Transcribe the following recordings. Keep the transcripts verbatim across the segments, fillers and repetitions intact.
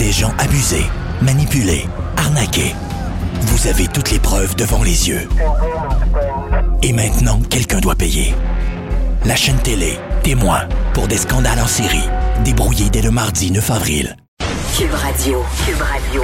des gens abusés, manipulés, arnaqués. Vous avez toutes les preuves devant les yeux. Et maintenant, quelqu'un doit payer. La chaîne télé, témoin, pour des scandales en série, débrouillés dès le mardi neuf avril. Cube Radio. Cube Radio.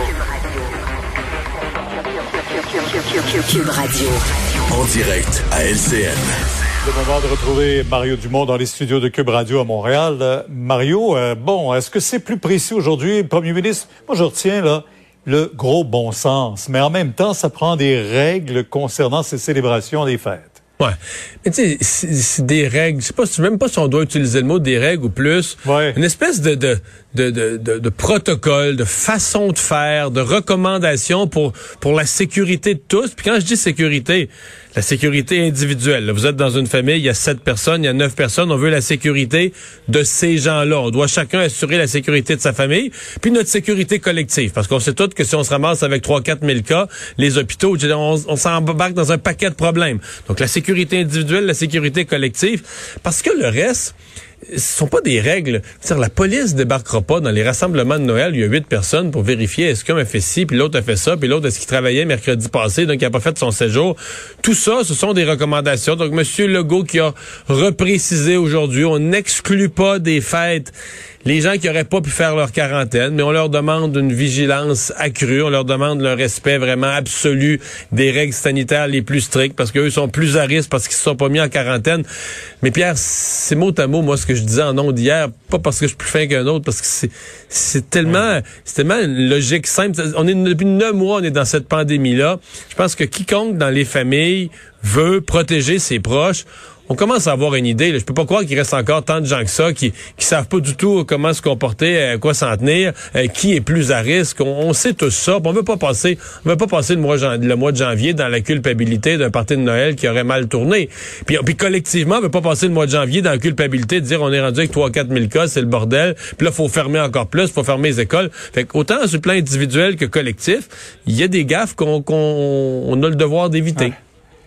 Cube Radio. En direct à L C N. Le moment de retrouver Mario Dumont dans les studios de Cube Radio à Montréal. Euh, Mario, euh, bon, est-ce que c'est plus précis aujourd'hui, Premier ministre? Moi, je retiens là le gros bon sens, mais en même temps, ça prend des règles concernant ces célébrations des fêtes. Ouais. Mais tu sais, c'est, c'est des règles. Je sais pas, je sais même pas si on doit utiliser le mot des règles ou plus. Ouais. Une espèce de, de, de, de, de, de protocole, de façon de faire, de recommandation pour, pour la sécurité de tous. Puis quand je dis sécurité, la sécurité individuelle. Là, vous êtes dans une famille, il y a sept personnes, il y a neuf personnes. On veut la sécurité de ces gens-là. On doit chacun assurer la sécurité de sa famille. Puis notre sécurité collective. Parce qu'on sait tous que si on se ramasse avec trois à quatre mille cas, les hôpitaux, on, on s'embarque dans un paquet de problèmes. Donc la sécurité individuelle, la sécurité collective. Parce que le reste, ce sont pas des règles. C'est-à-dire, la police débarquera pas dans les rassemblements de Noël. Il y a huit personnes pour vérifier est-ce qu'un a fait ci, puis l'autre a fait ça, puis l'autre est-ce qu'il travaillait mercredi passé, donc il a pas fait son séjour. Tout ça, ce sont des recommandations. Donc, M. Legault qui a reprécisé aujourd'hui, on n'exclut pas des fêtes les gens qui auraient pas pu faire leur quarantaine, mais on leur demande une vigilance accrue, on leur demande le respect vraiment absolu des règles sanitaires les plus strictes, parce qu'eux sont plus à risque parce qu'ils se sont pas mis en quarantaine. Mais Pierre, c'est mot à mot, moi, ce que je disais en ondes hier, pas parce que je suis plus fin qu'un autre, parce que c'est, c'est tellement, c'est tellement une logique simple. On est, depuis neuf mois, on est dans cette pandémie-là. Je pense que quiconque dans les familles veut protéger ses proches. On commence à avoir une idée. Là. Je peux pas croire qu'il reste encore tant de gens que ça qui qui savent pas du tout comment se comporter, à quoi s'en tenir, euh, qui est plus à risque. On, on sait tout ça. On veut pas passer, on veut pas passer le mois, le mois de janvier dans la culpabilité d'un party de Noël qui aurait mal tourné. Puis, puis collectivement, on veut pas passer le mois de janvier dans la culpabilité de dire on est rendu avec trois à quatre mille cas, c'est le bordel. Puis là, faut fermer encore plus, faut fermer les écoles. Fait qu'autant sur le plan individuel que collectif, il y a des gaffes qu'on qu'on on a le devoir d'éviter. Ouais.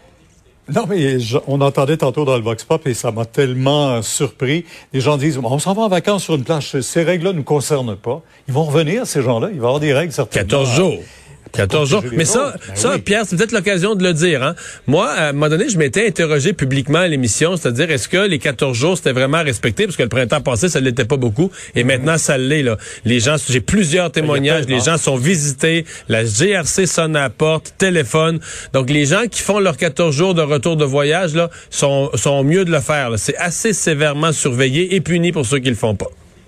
Non, mais je, on entendait tantôt dans le Vox Pop et ça m'a tellement surpris. Les gens disent, on s'en va en vacances sur une plage, ces règles-là ne nous concernent pas. Ils vont revenir, ces gens-là, il va y avoir des règles certainement. quatorze jours. quatorze jours. Mais ça, ben ça, oui. Pierre, c'est peut-être l'occasion de le dire, hein. Moi, à un moment donné, je m'étais interrogé publiquement à l'émission, c'est-à-dire, est-ce que les quatorze jours, c'était vraiment respecté? Parce que le printemps passé, ça l'était pas beaucoup. Et mm-hmm. maintenant, ça l'est, là. Les gens, j'ai plusieurs témoignages. Les gens sont visités. La G R C sonne à la porte, téléphone. Donc, les gens qui font leurs quatorze jours de retour de voyage, là, sont, sont mieux de le faire, là. C'est assez sévèrement surveillé et puni pour ceux qui le font pas.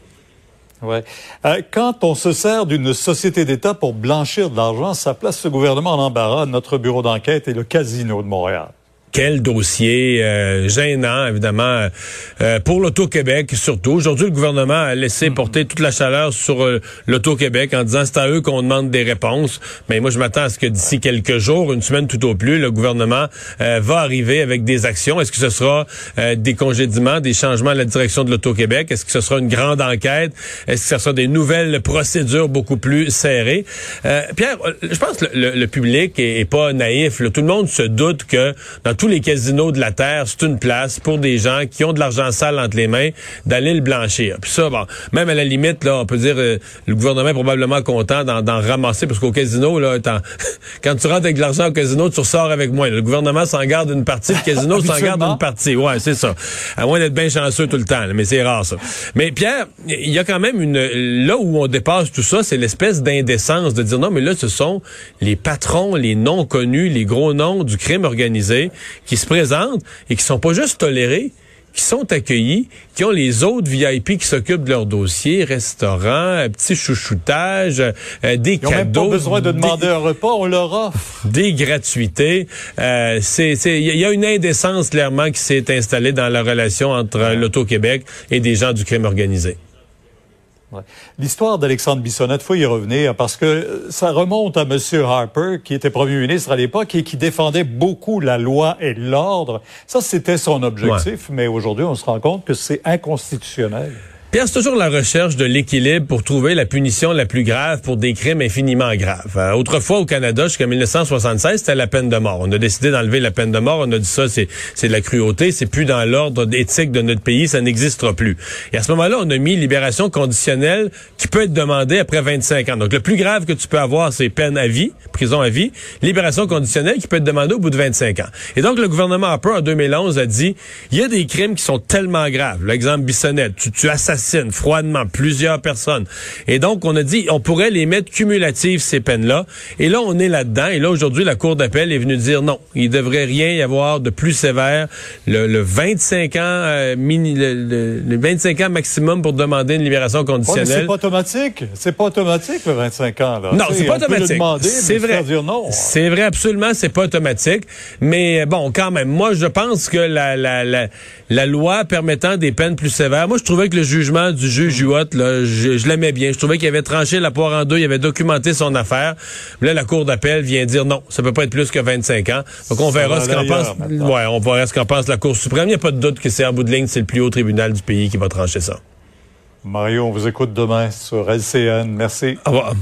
Ouais. Euh, quand on se sert d'une société d'État pour blanchir de l'argent, ça place ce gouvernement en embarras. Notre bureau d'enquête et le Casino de Montréal. Quel dossier euh, gênant, évidemment, euh, pour l'Auto-Québec surtout. Aujourd'hui, le gouvernement a laissé porter toute la chaleur sur euh, l'Auto-Québec en disant c'est à eux qu'on demande des réponses. Mais moi, je m'attends à ce que d'ici quelques jours, une semaine tout au plus, le gouvernement euh, va arriver avec des actions. Est-ce que ce sera euh, des congédiements, des changements à la direction de l'Auto-Québec? Est-ce que ce sera une grande enquête? Est-ce que ce sera des nouvelles procédures beaucoup plus serrées? Euh, Pierre, je pense que le, le public est, est pas naïf. Là. Tout le monde se doute que dans tout les casinos de la Terre, c'est une place pour des gens qui ont de l'argent sale entre les mains d'aller le blanchir. Puis ça, bon, même à la limite, là, on peut dire euh, le gouvernement est probablement content d'en, d'en ramasser parce qu'au casino, là, quand tu rentres avec de l'argent au casino, tu ressors avec moins. Le gouvernement s'en garde une partie, le casino s'en garde une partie. Ouais, c'est ça. À moins d'être bien chanceux tout le temps, là, mais c'est rare ça. Mais Pierre, il y a quand même une là où on dépasse tout ça, c'est l'espèce d'indécence de dire non, mais là, ce sont les patrons, les noms connus, les gros noms du crime organisé qui se présentent et qui sont pas juste tolérés, qui sont accueillis, qui ont les autres V I P qui s'occupent de leurs dossiers, restaurants, petits chouchoutages, euh, des Ils cadeaux. Ils n'ont même pas besoin de demander des, un repas, on leur offre. Des gratuités. Euh, c'est, c'est, il y a une indécence clairement qui s'est installée dans la relation entre ouais. l'Auto-Québec et des gens du crime organisé. Ouais. L'histoire d'Alexandre Bissonnette, il faut y revenir parce que ça remonte à M. Harper, qui était premier ministre à l'époque et qui défendait beaucoup la loi et l'ordre. Ça, c'était son objectif, ouais. mais aujourd'hui, on se rend compte que c'est inconstitutionnel. Pierre, c'est toujours la recherche de l'équilibre pour trouver la punition la plus grave pour des crimes infiniment graves. Euh, autrefois, au Canada, jusqu'à dix-neuf cent soixante-seize, c'était la peine de mort. On a décidé d'enlever la peine de mort. On a dit ça, c'est, c'est de la cruauté. C'est plus dans l'ordre éthique de notre pays. Ça n'existera plus. Et à ce moment-là, on a mis libération conditionnelle qui peut être demandée après vingt-cinq ans. Donc, le plus grave que tu peux avoir, c'est peine à vie, prison à vie. Libération conditionnelle qui peut être demandée au bout de vingt-cinq ans. Et donc, le gouvernement Harper, en deux mille onze, a dit, il y a des crimes qui sont tellement graves. L'exemple Bissonnette, tu, tu assassines froidement plusieurs personnes. Et donc, on a dit, on pourrait les mettre cumulatives, ces peines-là. Et là, on est là-dedans. Et là, aujourd'hui, la Cour d'appel est venue dire non. Il devrait rien y avoir de plus sévère. Le, le vingt-cinq ans, euh, mini, le, le, le vingt-cinq ans maximum pour demander une libération conditionnelle. Ouais, mais c'est pas automatique. C'est pas automatique, le vingt-cinq ans, là. Non, t'sais, c'est pas on automatique. Peut le demander, c'est mais vrai. Dire non. C'est vrai, absolument, c'est pas automatique. Mais bon, quand même, moi, je pense que la, la, la, la loi permettant des peines plus sévères, moi, je trouvais que le jugement du juge Huot, là, je, je l'aimais bien. Je trouvais qu'il avait tranché la poire en deux, il avait documenté son affaire. Là, la Cour d'appel vient dire non, ça peut pas être plus que vingt-cinq ans. Donc, on verra ce qu'en pense. Maintenant. Ouais, on verra ce qu'en pense la Cour suprême. Il n'y a pas de doute que c'est en bout de ligne, c'est le plus haut tribunal du pays qui va trancher ça. Mario, on vous écoute demain sur L C N. Merci. Au revoir.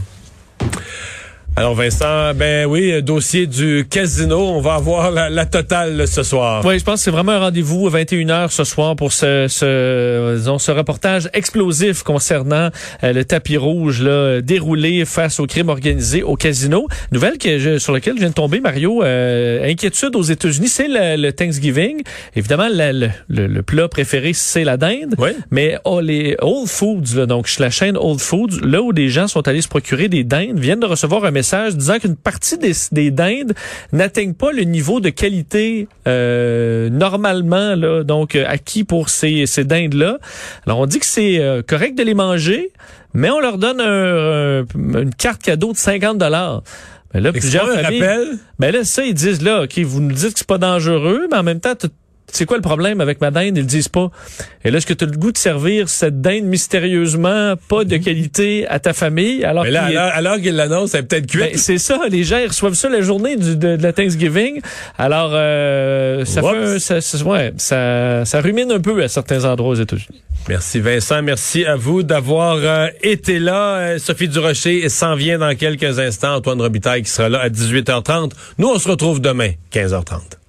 Alors Vincent, ben oui, dossier du casino, on va avoir la, la totale ce soir. Oui, je pense que c'est vraiment un rendez-vous à vingt et une heures ce soir pour ce ce, disons, ce reportage explosif concernant euh, le tapis rouge là, déroulé face au crime organisé au casino. Nouvelle que je, sur laquelle je viens de tomber, Mario, euh, inquiétude aux États-Unis, c'est le, le Thanksgiving. Évidemment, la, le, le, le plat préféré, c'est la dinde. Oui. Mais oh, les Whole Foods, là, donc la chaîne Whole Foods, là où des gens sont allés se procurer des dindes, viennent de recevoir un message disant qu'une partie des, des dindes n'atteignent pas le niveau de qualité euh, normalement là, donc euh, acquis pour ces, ces dindes-là. Alors on dit que c'est euh, correct de les manger, mais on leur donne un, un, une carte cadeau de cinquante dollars. Mais là, plusieurs familles, rappel. Mais là, ça, ils disent là, ok, vous nous dites que c'est pas dangereux, mais en même temps, c'est quoi le problème avec ma dinde? Ils le disent pas. Et là, est-ce que tu as le goût de servir cette dinde mystérieusement pas de qualité à ta famille? Alors mais là, qu'il alors, alors qu'il l'annonce, c'est peut-être cuite. Ben, c'est ça, les gens ils reçoivent ça la journée du, de, de la Thanksgiving. Alors, euh, ça, fait un, ça, ça, ouais, ça, ça rumine un peu à certains endroits aux États-Unis. Merci Vincent, merci à vous d'avoir euh, été là. Euh, Sophie Durocher s'en vient dans quelques instants. Antoine Robitaille qui sera là à dix-huit heures trente. Nous, on se retrouve demain, quinze heures trente.